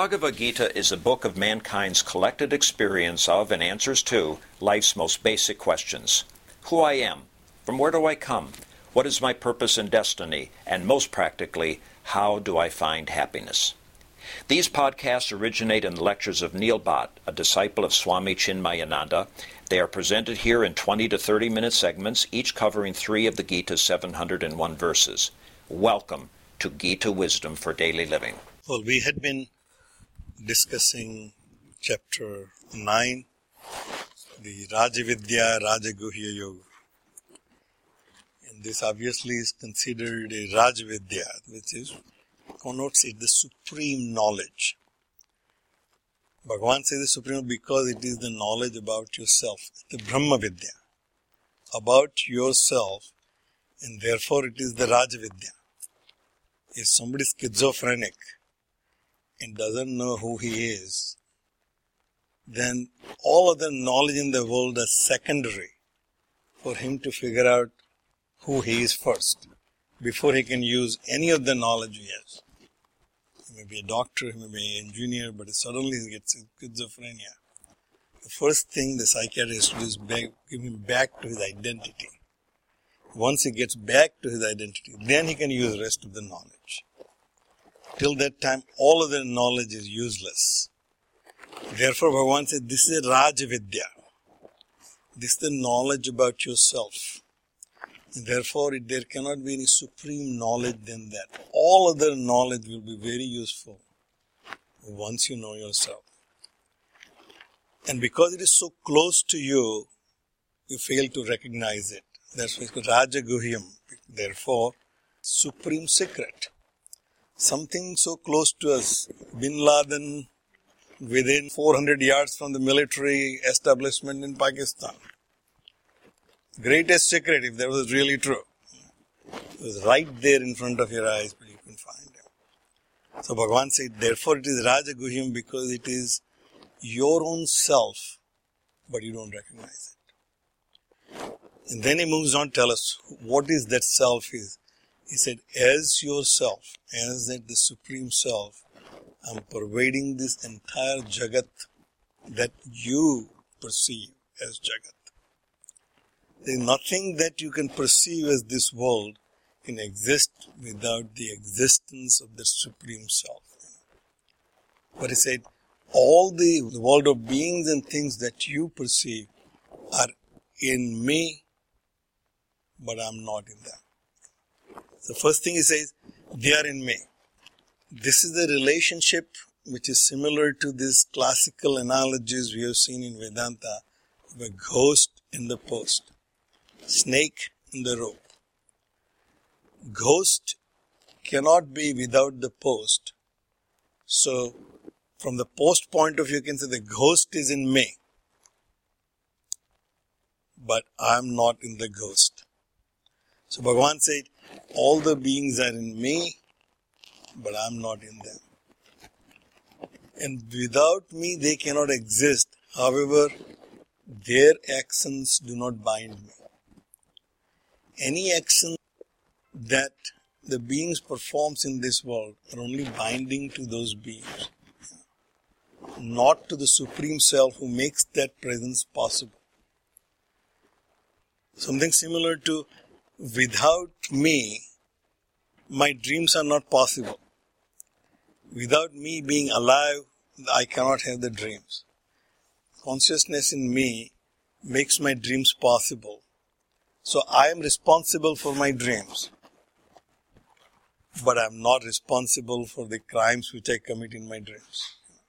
Bhagavad Gita is a book of mankind's collected experience of and answers to life's most basic questions. Who I am, from where do I come, what is my purpose and destiny, and most practically, how do I find happiness? These podcasts originate in the lectures of Neil Bhatt, a disciple of Swami Chinmayananda. They are presented here in 20 to 30-minute segments, each covering 3 of the Gita's 701 verses. Welcome to Gita Wisdom for Daily Living. Well, we had been discussing chapter 9, the Rajavidya Rajaguhya Yoga. And this obviously is considered a Rajavidya, which connotes it the supreme knowledge. Bhagavan says the supreme because it is the knowledge about yourself, the Brahma Vidya, about yourself, and therefore it is the Rajavidya. If somebody is schizophrenic and doesn't know who he is, then all other knowledge in the world is secondary for him to figure out who he is first, before he can use any of the knowledge he has. He may be a doctor, he may be an engineer, but suddenly he gets schizophrenia. The first thing the psychiatrist has to do is give him back to his identity. Once he gets back to his identity, then he can use the rest of the knowledge. Till that time, all other knowledge is useless. Therefore, Bhagavan said, this is a Rajavidya. This is the knowledge about yourself. And therefore, there cannot be any supreme knowledge than that. All other knowledge will be very useful once you know yourself. And because it is so close to you, you fail to recognize it. That's why it's called Rajaguhyam. Therefore, supreme secret. Something so close to us. Bin Laden within 400 yards from the military establishment in Pakistan. Greatest secret, if that was really true. It was right there in front of your eyes, but you couldn't find him. So Bhagavan said, therefore it is Rajaguhyam because it is your own self, but you don't recognize it. And then he moves on to tell us what is that self is. He said, as yourself, as that the supreme self, I'm pervading this entire Jagat that you perceive as Jagat. There is nothing that you can perceive as this world can exist without the existence of the supreme self. But he said, all the world of beings and things that you perceive are in me, but I'm not in them. The first thing he says, they are in me. This is the relationship which is similar to these classical analogies we have seen in Vedanta of a ghost in the post, snake in the rope. Ghost cannot be without the post. So, from the post point of view, you can say the ghost is in me, but I am not in the ghost. So Bhagavan said, all the beings are in me, but I am not in them. And without me, they cannot exist. However, their actions do not bind me. Any action that the beings performs in this world are only binding to those beings, not to the Supreme Self who makes that presence possible. Something similar to, without me, my dreams are not possible. Without me being alive, I cannot have the dreams. Consciousness in me makes my dreams possible. So I am responsible for my dreams. But I am not responsible for the crimes which I commit in my dreams.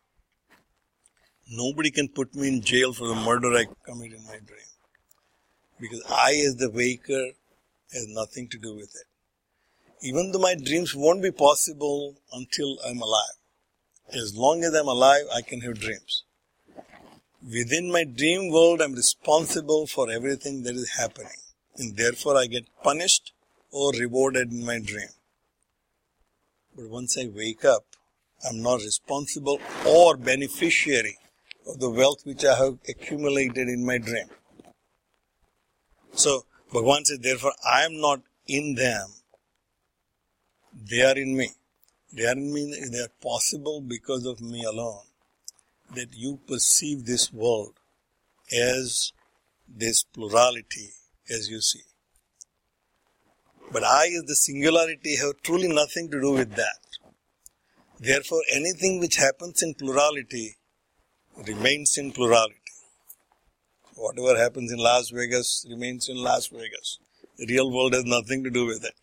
Nobody can put me in jail for the murder I commit in my dream. Because I, as the waker, has nothing to do with it. Even though my dreams won't be possible until I'm alive. As long as I'm alive, I can have dreams. Within my dream world, I'm responsible for everything that is happening. And therefore, I get punished or rewarded in my dream. But once I wake up, I'm not responsible or beneficiary of the wealth which I have accumulated in my dream. So, Bhagavan said, therefore, I am not in them. They are in me. They are possible because of me alone. That you perceive this world as this plurality as you see. But I as the singularity have truly nothing to do with that. Therefore, anything which happens in plurality remains in plurality. Whatever happens in Las Vegas remains in Las Vegas. The real world has nothing to do with it.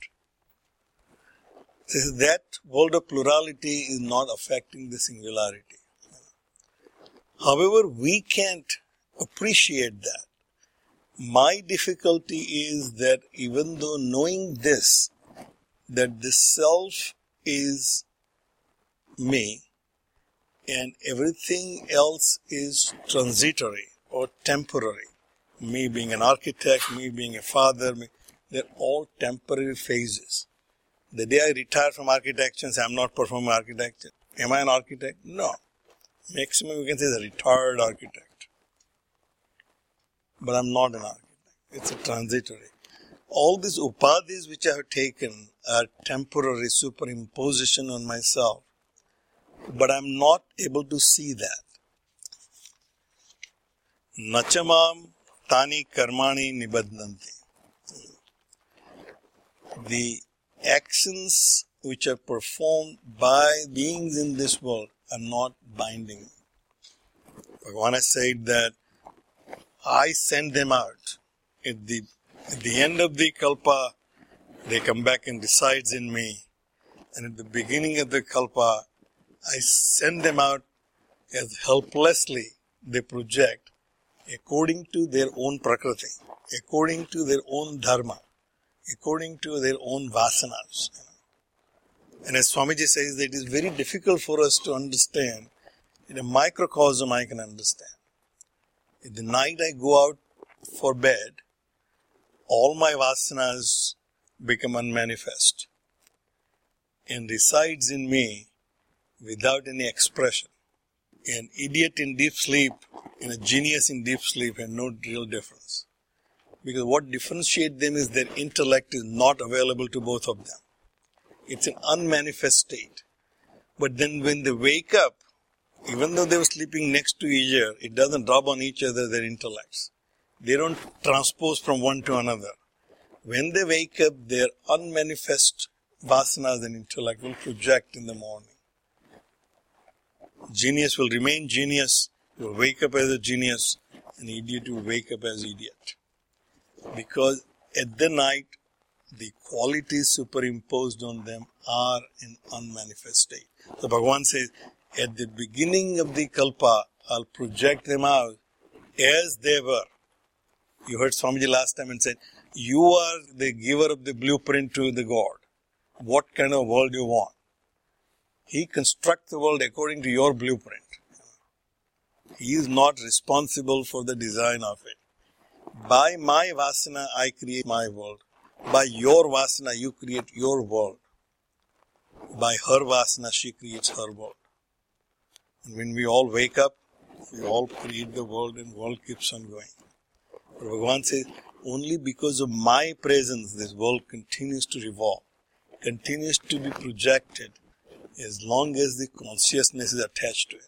That world of plurality is not affecting the singularity. However, we can't appreciate that. My difficulty is that even though knowing this, that the self is me and everything else is transitory or temporary, me being an architect, me being a father, they're all temporary phases. The day I retire from architecture and say I'm not performing architecture, am I an architect? No. Maximum you can say is a retired architect. But I'm not an architect. It's a transitory. All these upadhis which I have taken are temporary superimposition on myself. But I'm not able to see that. Nachamam tani karmani nibadhanti. The actions which are performed by beings in this world are not binding. Bhagavan has said that I send them out. At the end of the kalpa, they come back and resides in me. And at the beginning of the kalpa, I send them out as helplessly they project according to their own prakriti, according to their own dharma, according to their own vasanas. And as Swamiji says, that it is very difficult for us to understand. In a microcosm, I can understand. In the night I go out for bed, all my vasanas become unmanifest and resides in me without any expression. An idiot in deep sleep and a genius in deep sleep have no real difference. Because what differentiates them is their intellect is not available to both of them. It's an unmanifest state. But then when they wake up, even though they were sleeping next to each other, it doesn't rub on each other, their intellects. They don't transpose from one to another. When they wake up, their unmanifest vasanas and intellect will project in the morning. Genius will remain genius, will wake up as a genius, and idiot will wake up as idiot. Because at the night, the qualities superimposed on them are in unmanifest state. So Bhagavan says, at the beginning of the kalpa, I'll project them out as they were. You heard Swamiji last time and said, you are the giver of the blueprint to the God. What kind of world you want? He constructs the world according to your blueprint. He is not responsible for the design of it. By my vasana, I create my world. By your vasana, you create your world. By her vasana, she creates her world. And when we all wake up, we all create the world and the world keeps on going. But Bhagavan says, only because of my presence, this world continues to revolve, continues to be projected as long as the consciousness is attached to it.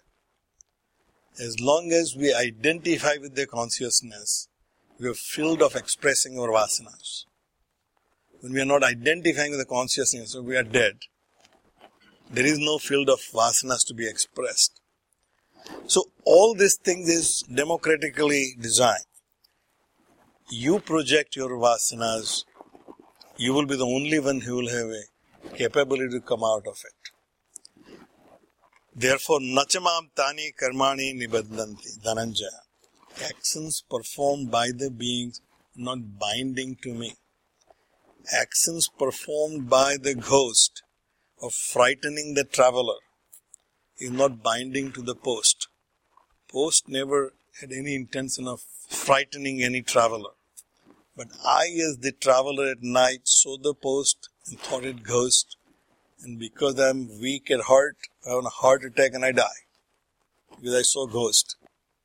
As long as we identify with the consciousness, we are filled of expressing our vasanas. When we are not identifying with the consciousness, so we are dead. There is no field of vasanas to be expressed. So all these things is democratically designed. You project your vasanas, you will be the only one who will have a capability to come out of it. Therefore, nachamam tani karmani nibadhanti, Dhananjaya. Actions performed by the beings not binding to me. Actions performed by the ghost of frightening the traveler is not binding to the post. Post never had any intention of frightening any traveler. But I, as the traveler at night, saw the post and thought it ghost. And because I am weak at heart, I have a heart attack and I die. Because I saw ghost.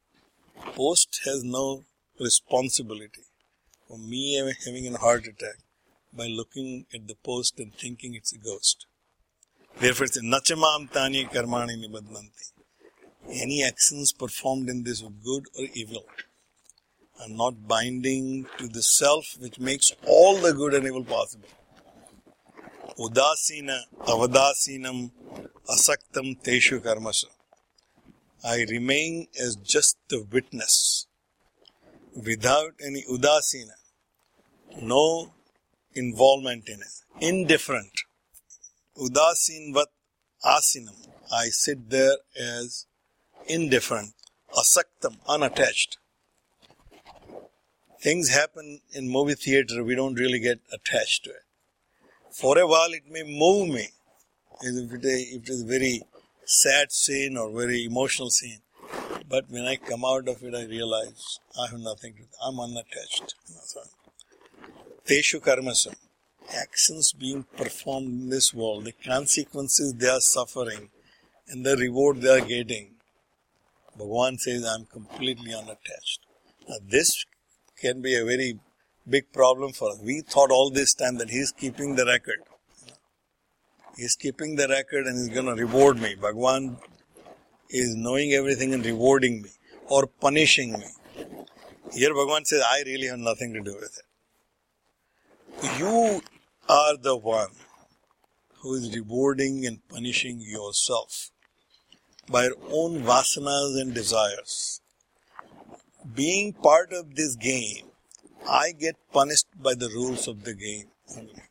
Post has no responsibility for me having a heart attack by looking at the post and thinking it's a ghost. Therefore it's nachamam tani karmani nibadnanti. Any actions performed in this good or evil are not binding to the self which makes all the good and evil possible. Udasina avadasinam asaktam teshu karmasa. I remain as just the witness, without any udasina, no involvement in it, indifferent. Udasinvat asinam. I sit there as indifferent, asaktam, unattached. Things happen in movie theater, we don't really get attached to it. For a while it may move me, if it is a very sad scene or very emotional scene. But when I come out of it, I realize I have nothing to do. I'm unattached. Teshu karmasam. Actions being performed in this world, the consequences they are suffering and the reward they are getting. Bhagavan says, I'm completely unattached. Now this can be a very big problem for us. We thought all this time that He is keeping the record. He is keeping the record and He is going to reward me. Bhagavan is knowing everything and rewarding me or punishing me. Here Bhagavan says, I really have nothing to do with it. You are the one who is rewarding and punishing yourself by your own vasanas and desires. Being part of this game, I get punished by the rules of the game only.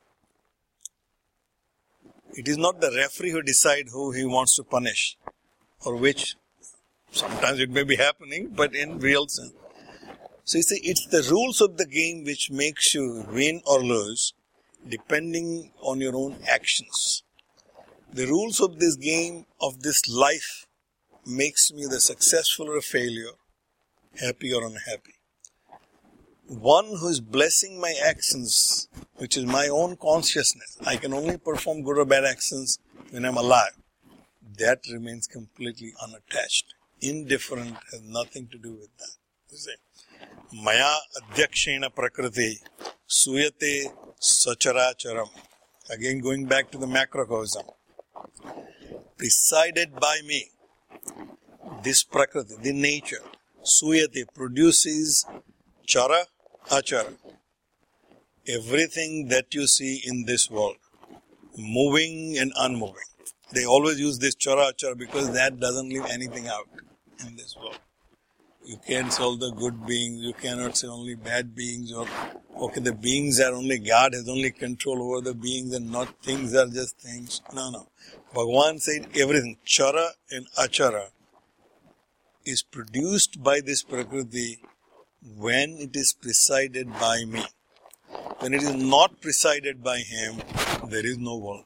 It is not the referee who decides who he wants to punish or which. Sometimes it may be happening, but in real sense. So you see, it's the rules of the game which makes you win or lose depending on your own actions. The rules of this game, of this life, makes me the successful or a failure, happy or unhappy. One who is blessing my actions, which is my own consciousness, I can only perform good or bad actions when I'm alive. That remains completely unattached, indifferent, has nothing to do with that. You see, Maya adhyakshena prakriti suyate sacharacharam. Again going back to the macrocosm. Presided by me, this prakriti, the nature, suyate, produces chara, achara. Everything that you see in this world, moving and unmoving. They always use this chara, achara because that doesn't leave anything out in this world. You can't say all the good beings, you cannot say only bad beings, or okay, the beings are only, God has only control over the beings and not things are just things. No. Bhagavan said everything, chara and achara, is produced by this prakriti when it is presided by me. When it is not presided by Him, there is no world.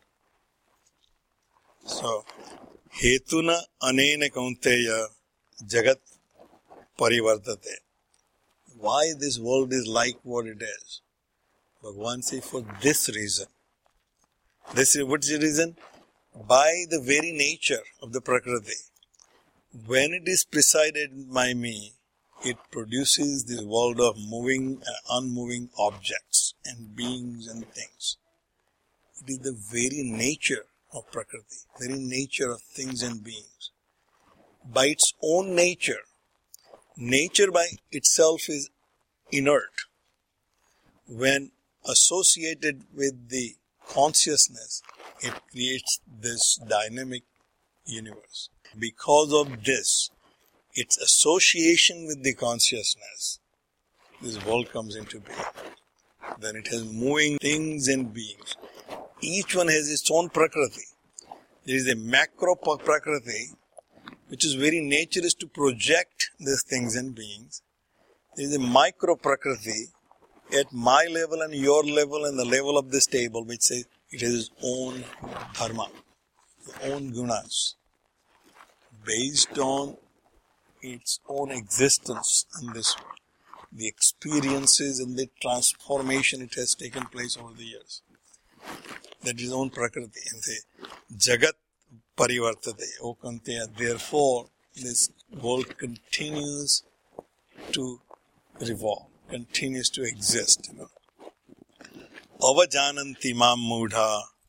So, hetuna anena kaunteya jagat parivartate. Why this world is like what it is? Bhagavan says, for this reason. What's the reason? By the very nature of the prakriti. When it is presided by me, it produces this world of moving and unmoving objects and beings and things. It is the very nature of prakriti, very nature of things and beings. By its own nature by itself is inert. When associated with the consciousness, it creates this dynamic universe. Because of this, its association with the consciousness, this world comes into being. Then it has moving things and beings. Each one has its own prakriti. There is a macro prakriti, which is very nature is to project these things and beings. There is a micro prakriti at my level and your level and the level of this table, which says it has its own dharma, its own gunas, based on its own existence in this world, the experiences and the transformation it has taken place over the years. That is own prakriti. And say, Jagat parivartate, O Kanteya. Therefore, this world continues to revolve, continues to exist. Avajananti mam mudha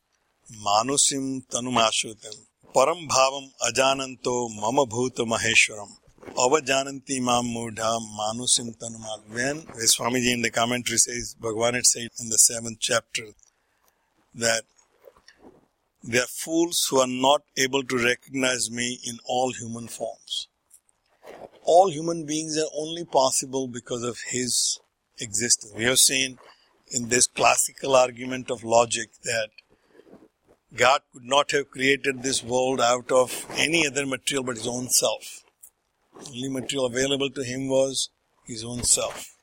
Manusim tanumashrutam param bhavam ajananto mama bhuta maheshwaram avajananti mam mudha manusim tanumal. When Swamiji in the commentary says, Bhagavan had said in the 7th chapter that they are fools who are not able to recognize me in all human forms. All human beings are only possible because of His existence. We have seen in this classical argument of logic that God could not have created this world out of any other material but His own self. The only material available to Him was His own self.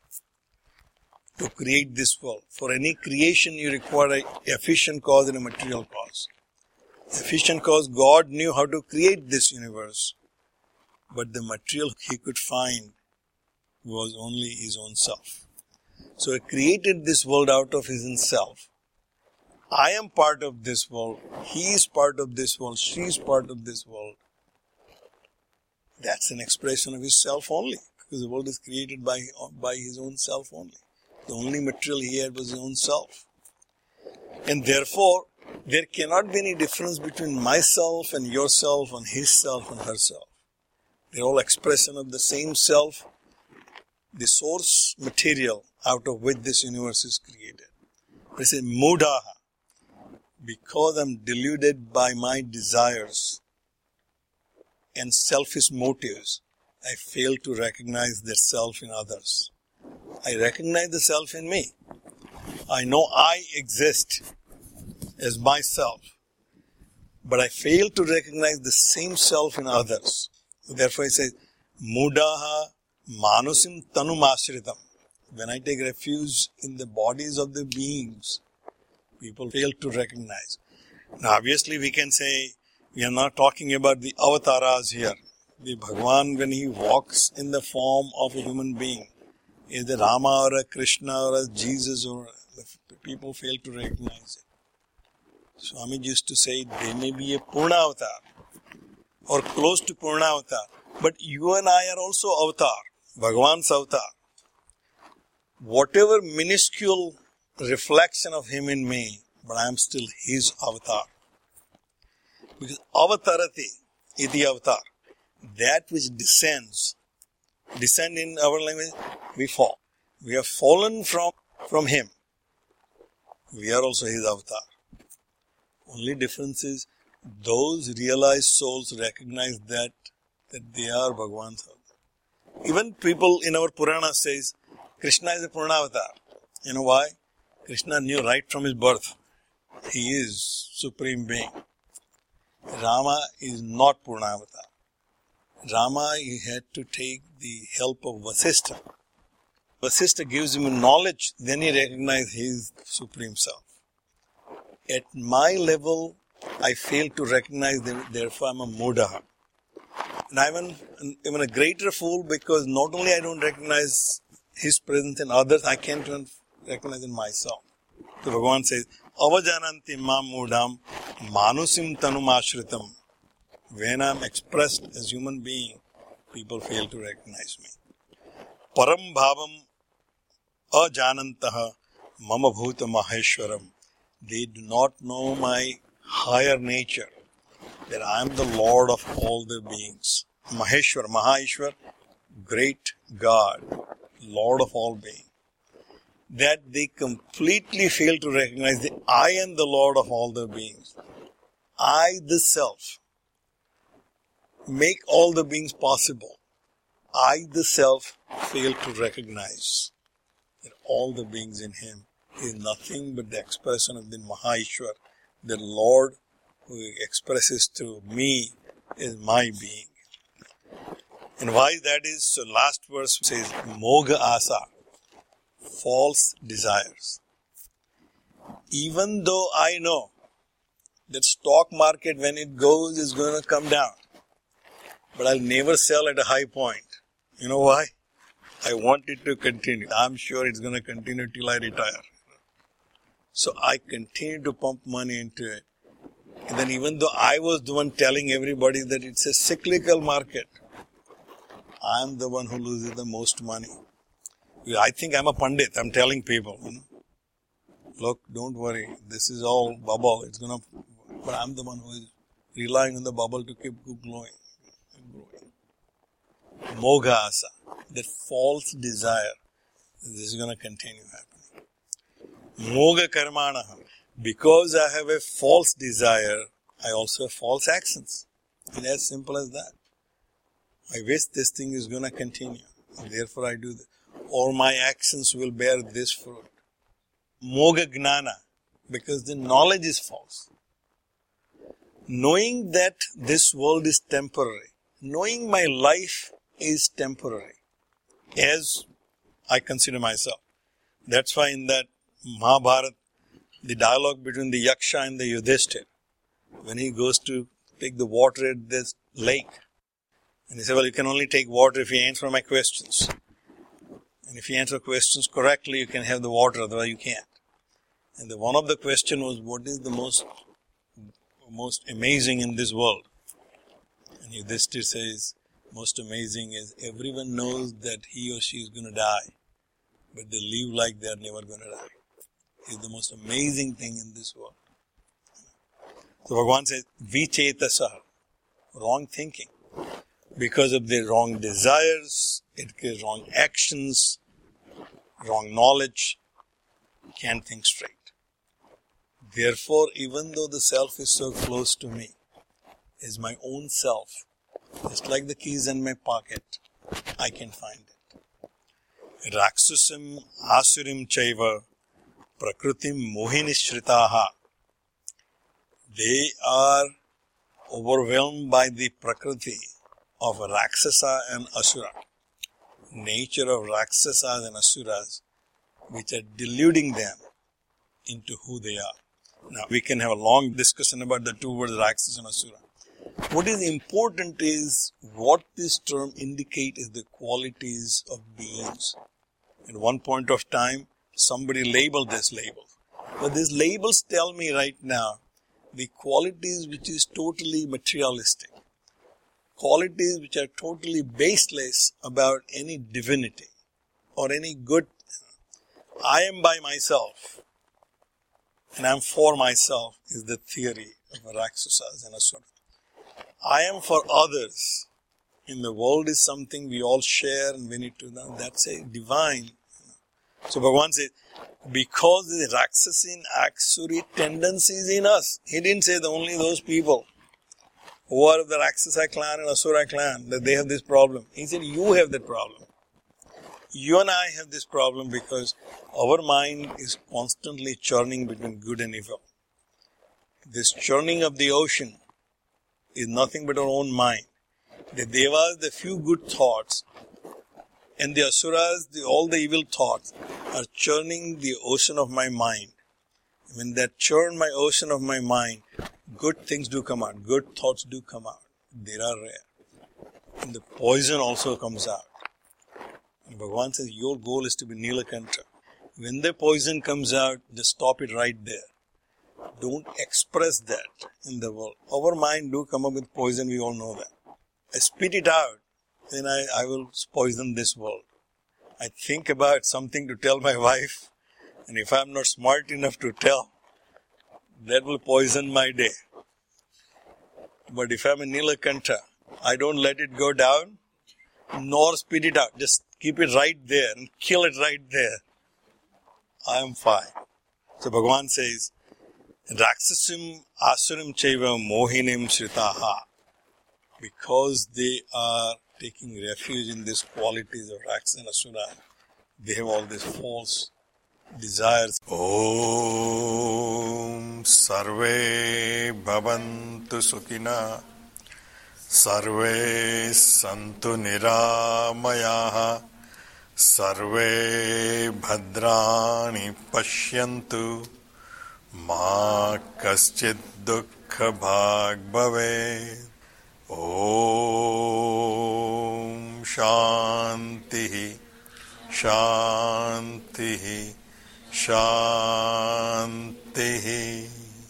To create this world. For any creation you require an efficient cause and a material cause. Efficient cause, God knew how to create this universe. But the material He could find was only His own self. So He created this world out of His own self. I am part of this world. He is part of this world. She is part of this world. That's an expression of His self only. Because the world is created by His own self only. The only material He had was His own self. And therefore, there cannot be any difference between myself and yourself and His self and herself. They're all expression of the same self, the source material out of which this universe is created. They say, Mudaha, because I'm deluded by my desires and selfish motives, I fail to recognize the self in others. I recognize the self in me. I know I exist as myself, but I fail to recognize the same self in others. Therefore, it says, Mudaha manusim tanumashritam. When I take refuge in the bodies of the beings, people fail to recognize. Now, obviously, we can say, we are not talking about the avatars here. The Bhagavan, when He walks in the form of a human being, is it Rama or a Krishna or a Jesus, or the people fail to recognize it. Swami used to say, they may be a Purna avatar, or close to Purna avatar. But you and I are also avatar, Bhagavan's avatar. Whatever minuscule reflection of Him in me, but I am still His avatar. Because avatarati iti avatar, that which descend in our language, we fall. We have fallen from Him. We are also His avatar. Only difference is, those realized souls recognize that they are Bhagavan's avatar. Even people in our Purana says, Krishna is a Purana avatar. You know why? Krishna knew right from his birth. He is Supreme Being. Rama is not Purana avatar. Rama, he had to take the help of Vasishtha. Vasishtha gives him knowledge, then he recognizes his Supreme Self. At my level, I fail to recognize them, therefore I'm a Mudaha. And I'm even a greater fool because not only I don't recognize His presence in others, I can't even recognize in myself. So Bhagavan says, Avajananti mam mudam manusim tanum ashritam. When I'm expressed as human being, people fail to recognize me. Param bhavam ajanantaha mama bhuta maheshwaram. They do not know my higher nature, that I am the Lord of all the beings. Maheshwar, Mahaishwar, great God, Lord of all beings. That they completely fail to recognize that I am the Lord of all the beings. I, the Self, make all the beings possible. I, the Self, fail to recognize that all the beings in Him is nothing but the expression of the Mahaishwar, the Lord who expresses to me as my being. And why that is, so last verse says, Moga Asa, false desires. Even though I know that stock market when it goes is going to come down, but I'll never sell at a high point. You know why? I want it to continue. I'm sure it's going to continue till I retire. So I continue to pump money into it. And then even though I was the one telling everybody that it's a cyclical market, I'm the one who loses the most money. I think I'm a Pandit. I'm telling people, look, don't worry. This is all bubble. It's going to but I'm the one who is relying on the bubble to keep growing. Moga asa, that false desire, this is going to continue happening. Moga karmana, because I have a false desire, I also have false actions. It's as simple as that. I wish this thing is going to continue, and therefore I do that. Or my actions will bear this fruit. Moga gnana, because the knowledge is false. Knowing that this world is temporary, knowing my life is temporary, as I consider myself. That's why in that Mahabharata, the dialogue between the Yaksha and the Yudhishthira, when he goes to take the water at this lake, and he said, well, you can only take water if you answer my questions. And if you answer questions correctly, you can have the water, otherwise you can't. And one of the question was, what is the most amazing in this world? And Yudhishthira says, most amazing is everyone knows that he or she is going to die, but they live like they are never going to die. It's the most amazing thing in this world. So Bhagavan says, vichetasa, wrong thinking. Because of their wrong desires, wrong actions, wrong knowledge, can't think straight. Therefore, even though the self is so close to me, is my own self, just like the keys in my pocket, I can find it. Raksusim asurim chaiva prakritim mohinishritaha. They are overwhelmed by the prakriti of Rakshasa and Asura. Nature of Rakshasas and Asuras, which are deluding them into who they are. Now, we can have a long discussion about the two words, Rakshasa and Asura. What is important is what this term indicates is the qualities of beings. At one point of time, somebody labeled this label. But these labels tell me right now the qualities which is totally materialistic. Qualities which are totally baseless about any divinity or any good. I am by myself and I am for myself is the theory of Rakshasas and Asura. I am for others. In the world is something we all share and we need to know. That's a divine. So Bhagavan says, because the Rakshasine Asuri tendencies in us, he didn't say that only those people who are of the Rakshasa clan and Asura clan, that they have this problem. He said, you have that problem. You and I have this problem because our mind is constantly churning between good and evil. This churning of the ocean is nothing but our own mind. The Devas, the few good thoughts, and the Asuras, all the evil thoughts are churning the ocean of my mind. When that churn my ocean of my mind, good things do come out. Good thoughts do come out. They are rare. And the poison also comes out. And Bhagavan says, your goal is to be Nilakanta. When the poison comes out, just stop it right there. Don't express that in the world. Our mind do come up with poison, we all know that. I spit it out, then I will poison this world. I think about something to tell my wife, and if I'm not smart enough to tell, that will poison my day. But if I'm a Nilakanta, I don't let it go down, nor spit it out. Just keep it right there and kill it right there. I am fine. So Bhagavan says, Raksasim asurim chaiva mohinim shritaha. Because they are taking refuge in these qualities of Rakshasa and Asura, they have all these false desires. Om sarve bhavantu sukhina sarve santu niramayaha sarve bhadrani pashyantu ma kaschid dukkha bhag bhavet. Om Shanti Shanti Shanti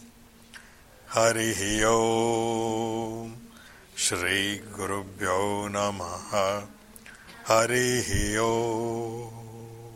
Hari Om Shri Gurubhyo Namaha Hari Om.